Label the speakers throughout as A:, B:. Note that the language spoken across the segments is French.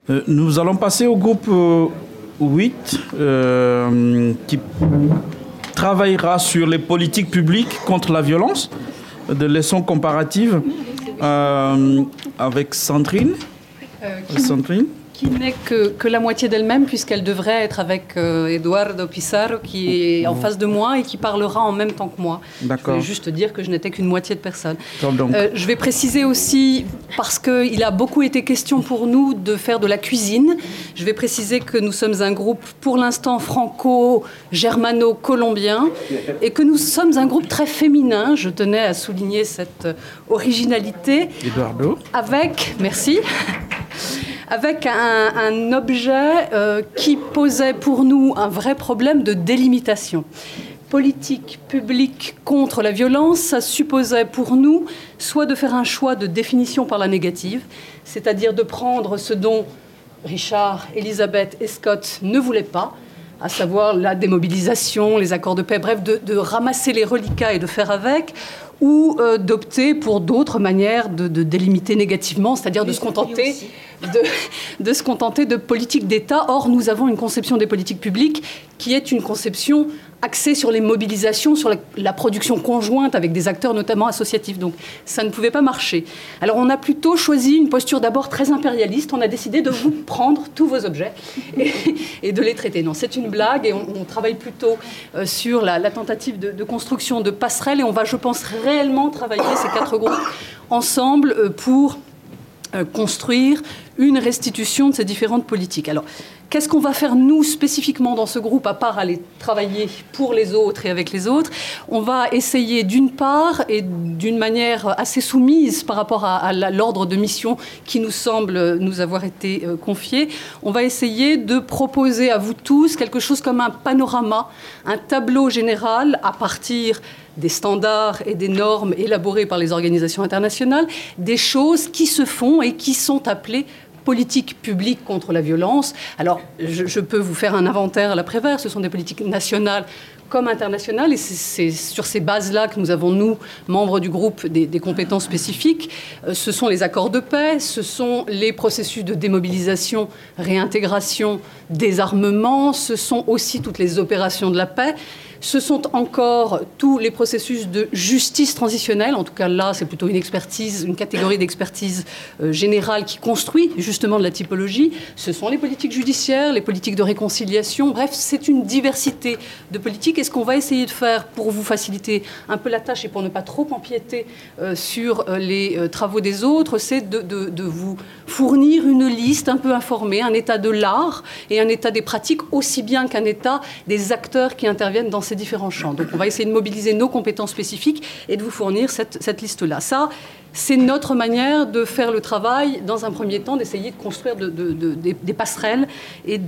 A: Nous allons passer au groupe 8 qui travaillera sur les politiques publiques contre la violence, de leçons comparatives avec Sandrine.
B: Qui n'est que la moitié d'elle-même, puisqu'elle devrait être avec Eduardo Pizarro, qui est en face de moi et qui parlera en même temps que moi.
A: D'accord.
B: Je voulais juste dire que je n'étais qu'une moitié de personne.
A: Donc.
B: Je vais préciser aussi, parce qu'il a beaucoup été question pour nous de faire de la cuisine, je vais préciser que nous sommes un groupe, pour l'instant, franco-germano-colombien, et que nous sommes un groupe très féminin. Je tenais à souligner cette originalité.
A: Eduardo.
B: Merci. Avec un objet qui posait pour nous un vrai problème de délimitation. Politique publique contre la violence, ça supposait pour nous soit de faire un choix de définition par la négative, c'est-à-dire de prendre ce dont Richard, Elisabeth et Scott ne voulaient pas, à savoir la démobilisation, les accords de paix, bref, de ramasser les reliquats et de faire avec, ou d'opter pour d'autres manières de délimiter négativement, c'est-à-dire de se contenter de politiques d'État. Or, nous avons une conception des politiques publiques qui est une conception axée sur les mobilisations, sur la production conjointe avec des acteurs notamment associatifs. Donc, ça ne pouvait pas marcher. Alors, on a plutôt choisi une posture d'abord très impérialiste. On a décidé de vous prendre tous vos objets et de les traiter. Non, c'est une blague et on travaille plutôt sur la tentative de construction de passerelles et on va, je pense, réellement travailler ces 4 groupes ensemble pour construire une restitution de ces différentes politiques. Alors, qu'est-ce qu'on va faire, nous, spécifiquement dans ce groupe, à part aller travailler pour les autres et avec les autres? On va essayer, d'une part, et d'une manière assez soumise par rapport à l'ordre de mission qui nous semble nous avoir été confié, on va essayer de proposer à vous tous quelque chose comme un panorama, un tableau général à partir des standards et des normes élaborés par les organisations internationales, des choses qui se font et qui sont appelées politiques publiques contre la violence. Alors, je peux vous faire un inventaire à l'après-vert. Ce sont des politiques nationales comme internationales. Et c'est sur ces bases-là que nous avons, nous, membres du groupe, des compétences spécifiques. Ce sont les accords de paix, ce sont les processus de démobilisation, réintégration, désarmement, ce sont aussi toutes les opérations de la paix. Ce sont encore tous les processus de justice transitionnelle. En tout cas, là, c'est plutôt une expertise, une catégorie d'expertise générale qui construit justement de la typologie. Ce sont les politiques judiciaires, les politiques de réconciliation. Bref, c'est une diversité de politiques. Et ce qu'on va essayer de faire pour vous faciliter un peu la tâche et pour ne pas trop empiéter sur les travaux des autres, c'est de vous fournir une liste un peu informée, un état de l'art et un état des pratiques, aussi bien qu'un état des acteurs qui interviennent dans ces différents champs. Donc on va essayer de mobiliser nos compétences spécifiques et de vous fournir cette liste-là. Ça, c'est notre manière de faire le travail, dans un premier temps, d'essayer de construire des passerelles et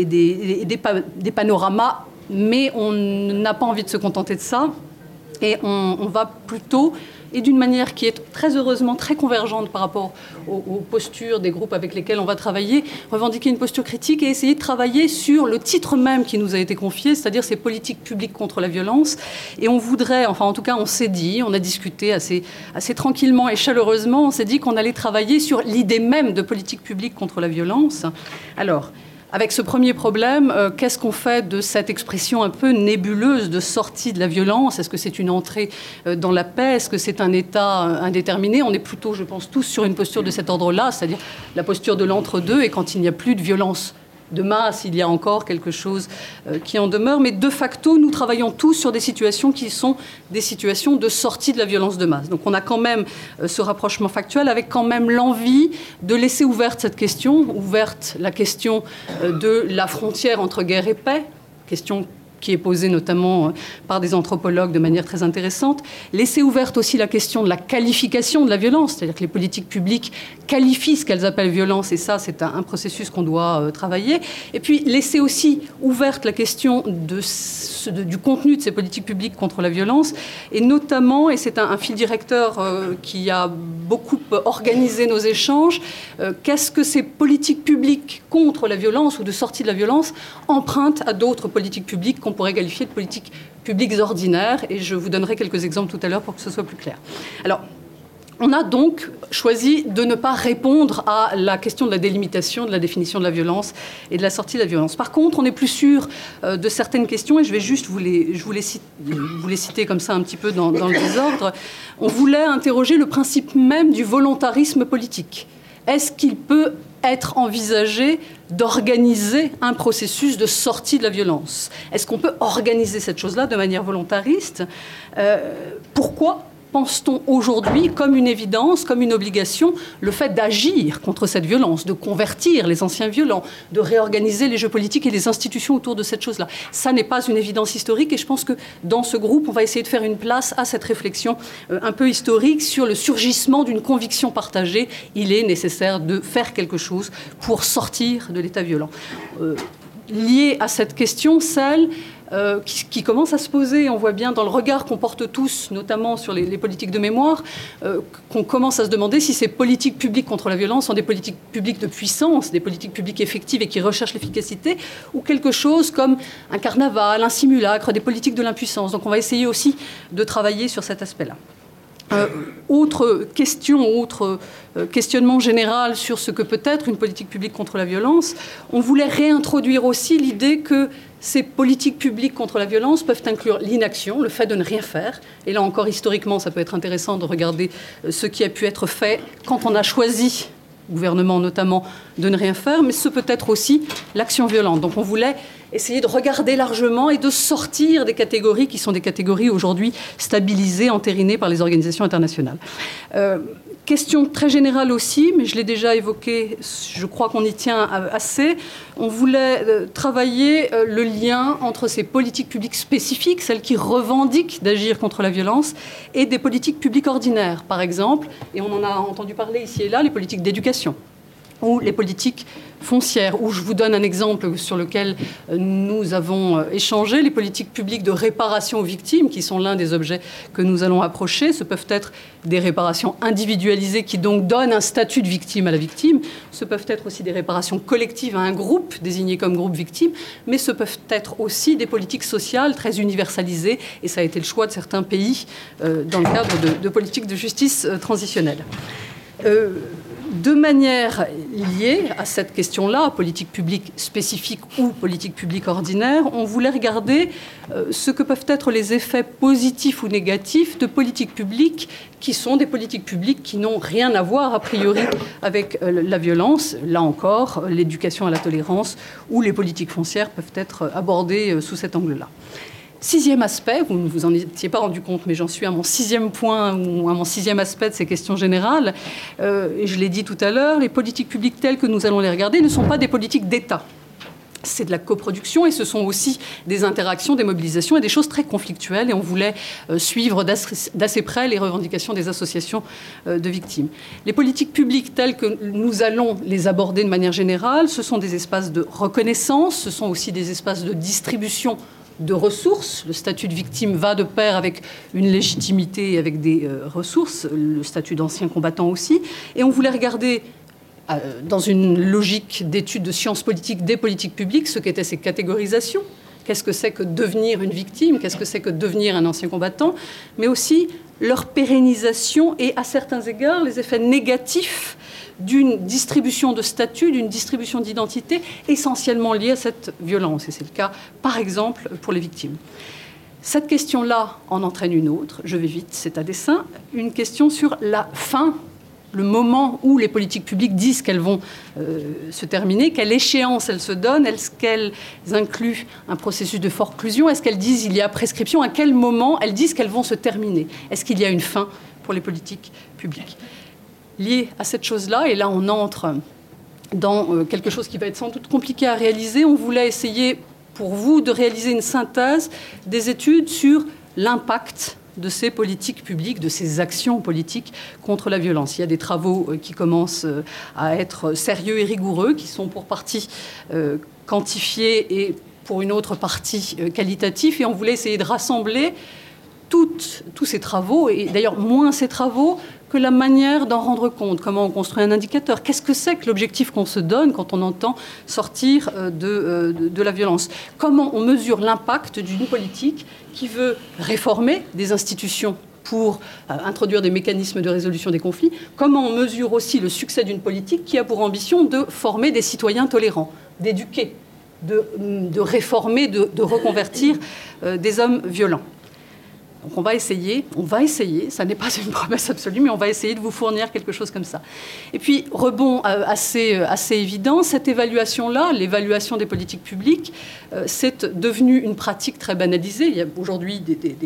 B: des panoramas, mais on n'a pas envie de se contenter de ça. Et on va plutôt, et d'une manière qui est très heureusement très convergente par rapport aux postures des groupes avec lesquels on va travailler, revendiquer une posture critique et essayer de travailler sur le titre même qui nous a été confié, c'est-à-dire ces politiques publiques contre la violence. Et on voudrait, enfin en tout cas on s'est dit, on a discuté assez tranquillement et chaleureusement, on s'est dit qu'on allait travailler sur l'idée même de politique publique contre la violence. Alors, avec ce premier problème, qu'est-ce qu'on fait de cette expression un peu nébuleuse de sortie de la violence? Est-ce que c'est une entrée dans la paix? Est-ce que c'est un état indéterminé? On est plutôt, je pense, tous sur une posture de cet ordre-là, c'est-à-dire la posture de l'entre-deux, et quand il n'y a plus de violence de masse, il y a encore quelque chose qui en demeure. Mais de facto, nous travaillons tous sur des situations qui sont des situations de sortie de la violence de masse. Donc on a quand même ce rapprochement factuel avec quand même l'envie de laisser ouverte cette question, ouverte la question de la frontière entre guerre et paix, question qui est posée notamment par des anthropologues de manière très intéressante. Laisser ouverte aussi la question de la qualification de la violence, c'est-à-dire que les politiques publiques qualifient ce qu'elles appellent violence, et ça, c'est un processus qu'on doit travailler. Et puis, laisser aussi ouverte la question du contenu de ces politiques publiques contre la violence, et notamment, et c'est un fil directeur qui a beaucoup organisé nos échanges, qu'est-ce que ces politiques publiques contre la violence ou de sortie de la violence empruntent à d'autres politiques publiques qu'on pourrait qualifier de politiques publiques ordinaires, et je vous donnerai quelques exemples tout à l'heure pour que ce soit plus clair. Alors, On a donc choisi de ne pas répondre à la question de la délimitation, de la définition de la violence et de la sortie de la violence. Par contre, on est plus sûr de certaines questions, et je vais juste vous les citer comme ça un petit peu dans le désordre. On voulait interroger le principe même du volontarisme politique. Est-ce qu'il peut être envisagé d'organiser un processus de sortie de la violence? Est-ce qu'on peut organiser cette chose-là de manière volontariste? Pourquoi pense-t-on aujourd'hui comme une évidence, comme une obligation, le fait d'agir contre cette violence, de convertir les anciens violents, de réorganiser les jeux politiques et les institutions autour de cette chose-là? Ça n'est pas une évidence historique, et je pense que dans ce groupe, on va essayer de faire une place à cette réflexion un peu historique sur le surgissement d'une conviction partagée. Il est nécessaire de faire quelque chose pour sortir de l'état violent. Liée à cette question, celle qui commence à se poser, on voit bien dans le regard qu'on porte tous, notamment sur les politiques de mémoire, qu'on commence à se demander si ces politiques publiques contre la violence sont des politiques publiques de puissance, des politiques publiques effectives et qui recherchent l'efficacité, ou quelque chose comme un carnaval, un simulacre, des politiques de l'impuissance. Donc on va essayer aussi de travailler sur cet aspect-là. Autre question, autre questionnement général sur ce que peut être une politique publique contre la violence, on voulait réintroduire aussi l'idée que ces politiques publiques contre la violence peuvent inclure l'inaction, le fait de ne rien faire. Et là encore, historiquement, ça peut être intéressant de regarder ce qui a pu être fait quand on a choisi, gouvernement notamment, de ne rien faire, mais ce peut être aussi l'action violente. Donc on voulait essayer de regarder largement et de sortir des catégories qui sont des catégories aujourd'hui stabilisées, entérinées par les organisations internationales. Question très générale aussi, mais je l'ai déjà évoqué, je crois qu'on y tient assez. On voulait travailler le lien entre ces politiques publiques spécifiques, celles qui revendiquent d'agir contre la violence, et des politiques publiques ordinaires, par exemple, et on en a entendu parler ici et là, les politiques d'éducation ou les politiques foncières, où je vous donne un exemple sur lequel nous avons échangé, les politiques publiques de réparation aux victimes, qui sont l'un des objets que nous allons approcher. Ce peuvent être des réparations individualisées qui donc donnent un statut de victime à la victime. Ce peuvent être aussi des réparations collectives à un groupe désigné comme groupe victime, mais ce peuvent être aussi des politiques sociales très universalisées, et ça a été le choix de certains pays dans le cadre de politiques de justice transitionnelle. De manière liée à cette question-là, politique publique spécifique ou politique publique ordinaire, on voulait regarder ce que peuvent être les effets positifs ou négatifs de politiques publiques qui sont des politiques publiques qui n'ont rien à voir a priori avec la violence. Là encore, l'éducation à la tolérance ou les politiques foncières peuvent être abordées sous cet angle-là. Sixième aspect, vous ne vous en étiez pas rendu compte, mais j'en suis à mon sixième point ou à mon sixième aspect de ces questions générales. Et je l'ai dit tout à l'heure, les politiques publiques telles que nous allons les regarder ne sont pas des politiques d'État. C'est de la coproduction et ce sont aussi des interactions, des mobilisations et des choses très conflictuelles. Et on voulait suivre d'assez près les revendications des associations de victimes. Les politiques publiques telles que nous allons les aborder de manière générale, ce sont des espaces de reconnaissance, ce sont aussi des espaces de distribution de ressources. Le statut de victime va de pair avec une légitimité et avec des ressources, le statut d'ancien combattant aussi. Et on voulait regarder, dans une logique d'étude de sciences politiques, des politiques publiques, ce qu'étaient ces catégorisations. Qu'est-ce que c'est que devenir une victime? Qu'est-ce que c'est que devenir un ancien combattant? Mais aussi leur pérennisation et, à certains égards, les effets négatifs d'une distribution de statut, d'une distribution d'identité essentiellement liée à cette violence. Et c'est le cas, par exemple, pour les victimes. Cette question-là en entraîne une autre. Je vais vite, c'est à dessein. Une question sur la fin, le moment où les politiques publiques disent qu'elles vont se terminer, quelle échéance elles se donnent, est-ce qu'elles incluent un processus de forclusion, est-ce qu'elles disent qu'il y a prescription, à quel moment elles disent qu'elles vont se terminer, est-ce qu'il y a une fin pour les politiques publiques. Lié à cette chose-là, et là on entre dans quelque chose qui va être sans doute compliqué à réaliser, on voulait essayer pour vous de réaliser une synthèse des études sur l'impact de ces politiques publiques, de ces actions politiques contre la violence. Il y a des travaux qui commencent à être sérieux et rigoureux, qui sont pour partie quantifiés et pour une autre partie qualitatifs, et on voulait essayer de rassembler tous ces travaux, et d'ailleurs moins ces travaux que la manière d'en rendre compte, comment on construit un indicateur. Qu'est-ce que c'est que l'objectif qu'on se donne quand on entend sortir de la violence? Comment on mesure l'impact d'une politique qui veut réformer des institutions pour introduire des mécanismes de résolution des conflits, comment on mesure aussi le succès d'une politique qui a pour ambition de former des citoyens tolérants, d'éduquer, de réformer, de reconvertir des hommes violents. Donc on va essayer, ça n'est pas une promesse absolue, mais on va essayer de vous fournir quelque chose comme ça. Et puis, rebond assez évident, cette évaluation-là, l'évaluation des politiques publiques, c'est devenu une pratique très banalisée. Il y a aujourd'hui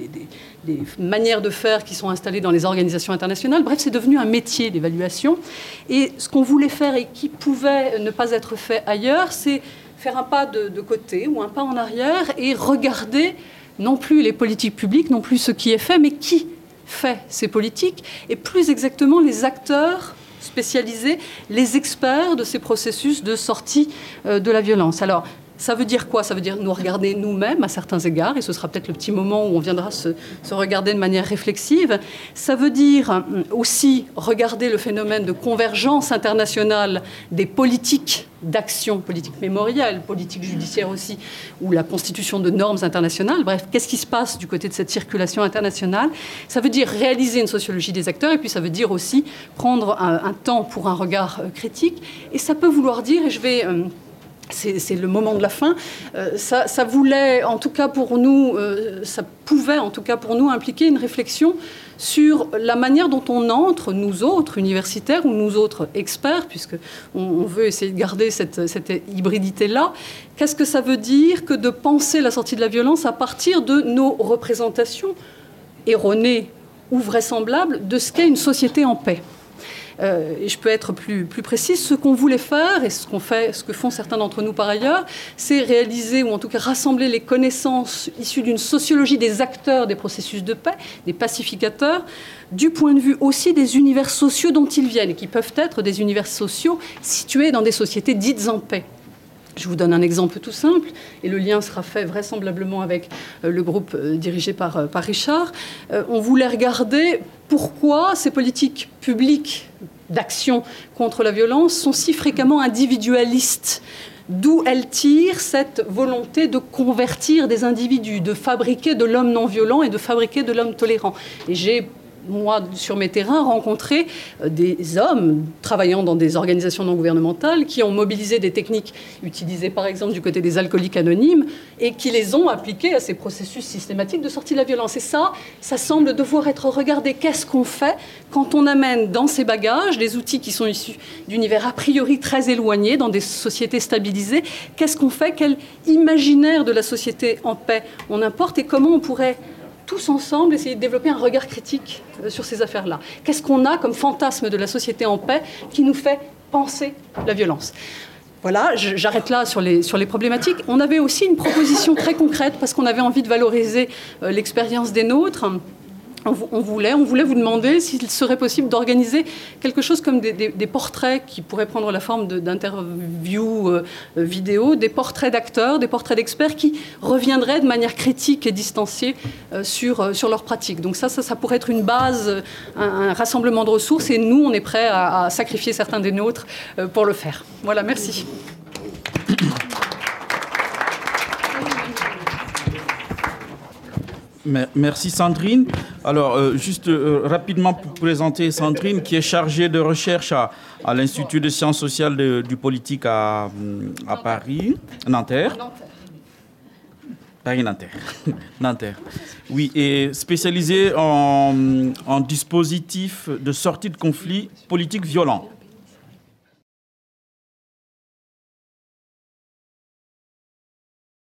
B: des manières de faire qui sont installées dans les organisations internationales. Bref, c'est devenu un métier, l'évaluation. Et ce qu'on voulait faire et qui pouvait ne pas être fait ailleurs, c'est faire un pas de côté ou un pas en arrière et regarder non plus les politiques publiques, non plus ce qui est fait, mais qui fait ces politiques, et plus exactement les acteurs spécialisés, les experts de ces processus de sortie de la violence. Alors, ça veut dire quoi? Ça veut dire nous regarder nous-mêmes à certains égards, et ce sera peut-être le petit moment où on viendra se regarder de manière réflexive. Ça veut dire aussi regarder le phénomène de convergence internationale des politiques d'action, politique mémorielle, politique judiciaire aussi, ou la constitution de normes internationales. Bref, qu'est-ce qui se passe du côté de cette circulation internationale? Ça veut dire réaliser une sociologie des acteurs, et puis ça veut dire aussi prendre un temps pour un regard critique. Et ça peut vouloir dire, et je vais... C'est le moment de la fin. Ça voulait, en tout cas pour nous, ça pouvait en tout cas pour nous impliquer une réflexion sur la manière dont on entre, nous autres universitaires ou nous autres experts, puisqu'on veut essayer de garder cette hybridité-là. Qu'est-ce que ça veut dire que de penser la sortie de la violence à partir de nos représentations erronées ou vraisemblables de ce qu'est une société en paix? Et je peux être plus précise, ce qu'on voulait faire, et ce que font certains d'entre nous par ailleurs, c'est réaliser, ou en tout cas rassembler les connaissances issues d'une sociologie des acteurs des processus de paix, des pacificateurs, du point de vue aussi des univers sociaux dont ils viennent, et qui peuvent être des univers sociaux situés dans des sociétés dites en paix. Je vous donne un exemple tout simple, et le lien sera fait vraisemblablement avec le groupe dirigé par Richard. On voulait regarder pourquoi ces politiques publiques d'action contre la violence sont si fréquemment individualistes. D'où elles tirent cette volonté de convertir des individus, de fabriquer de l'homme non violent et de fabriquer de l'homme tolérant. Et j'ai, moi, sur mes terrains, rencontré des hommes travaillant dans des organisations non gouvernementales qui ont mobilisé des techniques utilisées, par exemple, du côté des alcooliques anonymes et qui les ont appliquées à ces processus systématiques de sortie de la violence. Et ça semble devoir être regardé. Qu'est-ce qu'on fait quand on amène dans ces bagages des outils qui sont issus d'univers a priori très éloignés, dans des sociétés stabilisées? Qu'est-ce qu'on fait? Quel imaginaire de la société en paix on importe et comment on pourrait tous ensemble essayer de développer un regard critique sur ces affaires-là? Qu'est-ce qu'on a comme fantasme de la société en paix qui nous fait penser la violence? Voilà, j'arrête là sur les problématiques. On avait aussi une proposition très concrète parce qu'on avait envie de valoriser l'expérience des nôtres. On voulait vous demander s'il serait possible d'organiser quelque chose comme des portraits qui pourraient prendre la forme d'interviews vidéo, des portraits d'acteurs, des portraits d'experts qui reviendraient de manière critique et distanciée sur leurs pratiques. Donc ça pourrait être une base, un rassemblement de ressources, et nous, on est prêts à sacrifier certains des nôtres pour le faire. Voilà, merci.
A: Merci Sandrine. Alors, juste rapidement pour présenter Sandrine, qui est chargée de recherche à l'Institut de sciences sociales du politique à Paris, Nanterre. Nanterre. Oui, et spécialisée en dispositifs de sortie de conflits politiques violents.